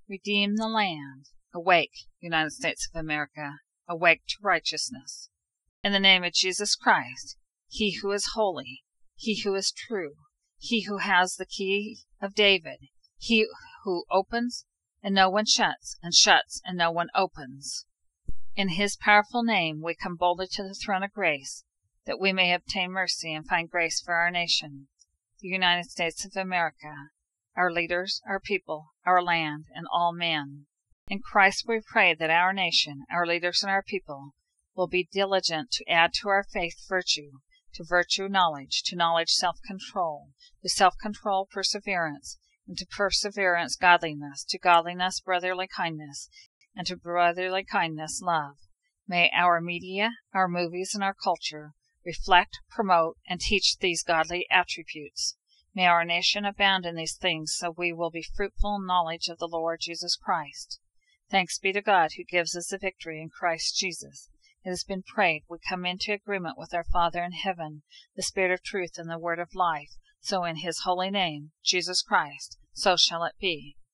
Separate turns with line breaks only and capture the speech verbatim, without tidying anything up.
Redeem the land. Awake, United States of America, awake to righteousness. In the name of Jesus Christ, He who is holy, He who is true, He who has the key of David, He who opens and no one shuts, and shuts and no one opens. In His powerful name we come boldly to the throne of grace, that we may obtain mercy and find grace for our nation, the United States of America, our leaders, our people, our land, and all men. In Christ we pray that our nation, our leaders, and our people will be diligent to add to our faith virtue, to virtue knowledge, to knowledge self-control, to self-control perseverance, and to perseverance godliness, to godliness brotherly kindness, and to brotherly kindness love. May our media, our movies, and our culture reflect, promote, and teach these godly attributes. May our nation abound in these things, so we will be fruitful in knowledge of the Lord Jesus Christ. Thanks be to God who gives us the victory in Christ Jesus. It has been prayed we come into agreement with our Father in heaven, the Spirit of truth and the Word of life, so in His holy name, Jesus Christ, so shall it be.